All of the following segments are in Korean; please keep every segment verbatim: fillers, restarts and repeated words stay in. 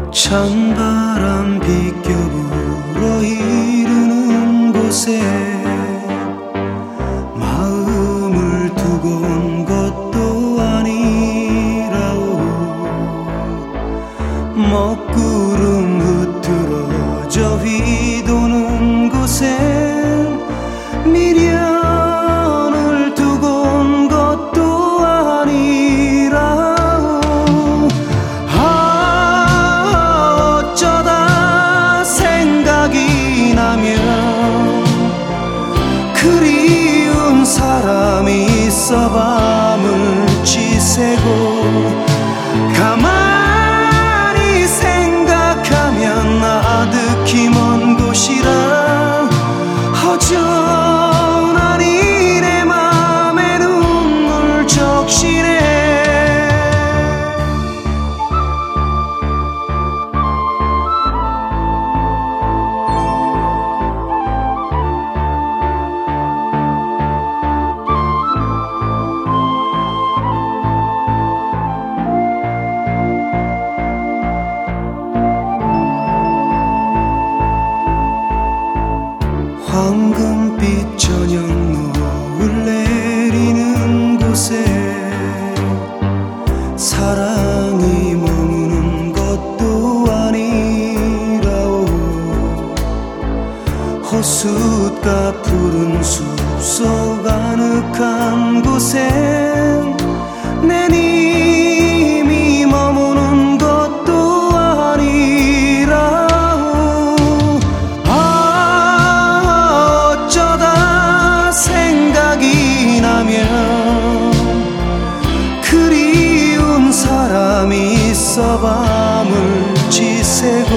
찬바람 비껴불어 이르는 곳에 마음을 두고 온 것도 아니라오. 먹구름 흐트러져 휘도는 곳에 미련을 두고 온 것도 아니라오. 아, 어쩌다 생각이 나면 그리운 사람이 있어 밤을 지새고 가만히 생각하면 아득히 먼 곳이라 허전하니 내 맘에 눈물 적시네. 황금빛 저녁 노을 내리는 곳에 사랑이 머무는 것도 아니라오. 호숫가 푸른 숲속 아늑한 곳에 내 님이 머무는 것도 아니라오. 생각이 나면 그리운 사람이 있어 밤을 지새고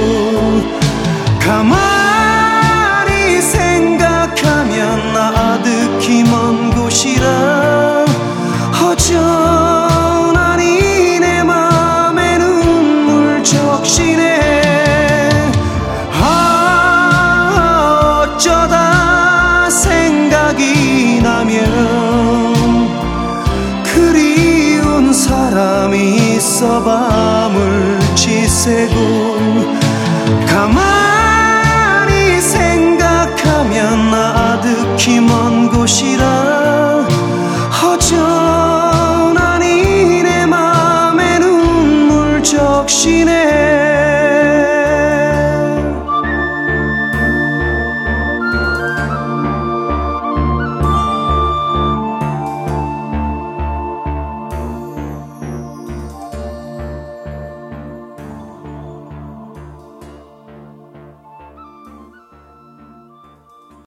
가만히 생각하면 아득히 먼 곳이라 허전하니 내 맘에 눈물 적시네. 아, 어쩌다 생각이 나면 그리운 사람이 있어 밤을 지새고 가만히 생각하면 아득히 먼